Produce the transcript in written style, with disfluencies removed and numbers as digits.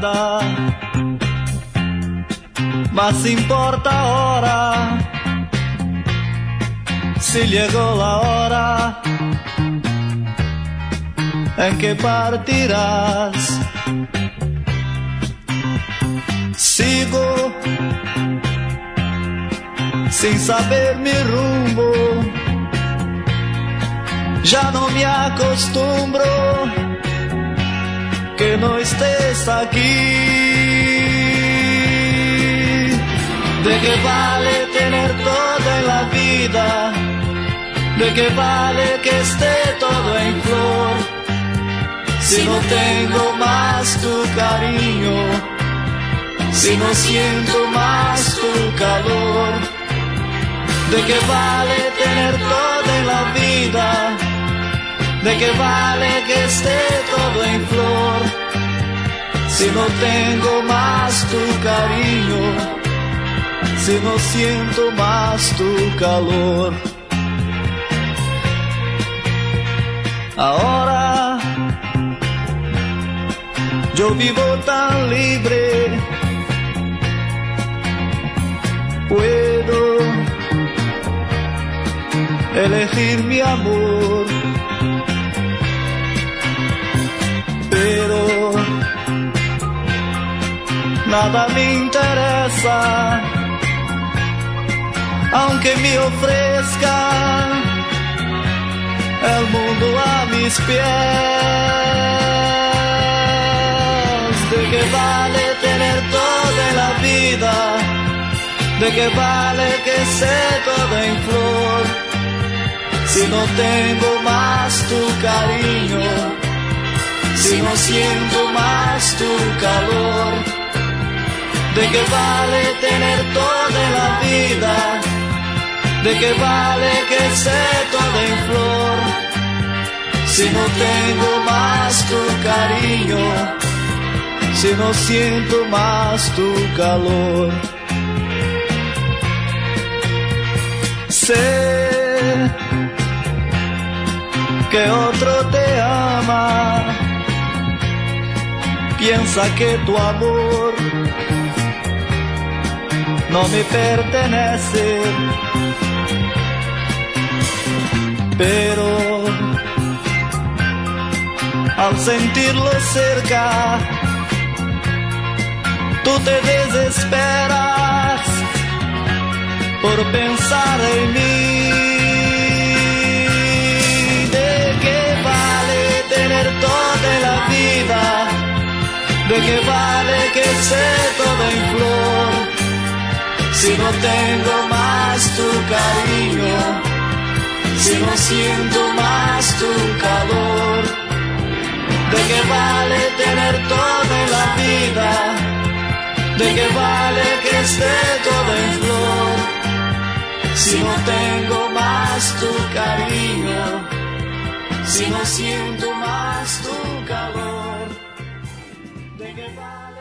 nada más importa ahora. Si llegó la hora en que partirás, sigo sin saber mi rumbo. Ya no me acostumbro que no estés aquí. ¿De qué vale tener todo en la vida? ¿De qué vale que esté todo en flor? Si no tengo más tu cariño, si no siento más tu calor. ¿De qué vale tener todo en la vida? ¿De qué vale que esté todo en flor? Si no tengo más tu cariño, si no siento más tu calor. Ahora yo vivo tan libre, puedo elegir mi amor, pero nada me interesa, aunque me ofrezcan el mundo a mis pies. ¿De qué vale tener toda la vida? ¿De qué vale que esté todo en flor? Si no tengo más tu cariño, si no siento más tu calor. ¿De qué vale tener toda la vida? ¿De qué vale que esté todo en flor? Si no tengo más tu cariño, si no siento más tu calor. Sé que otro te ama, piensa que tu amor no me pertenece, pero al sentirlo cerca, tú te desesperas por pensar en mí. ¿De qué vale tener toda la vida? ¿De qué vale que esté todo en flor? Si no tengo más tu cariño, si no siento más tu calor. ¿De qué vale tener toda la vida? ¿De qué vale que esté todo en flor? Si no tengo más tu cariño, si no siento más tu calor. ¿De qué vale?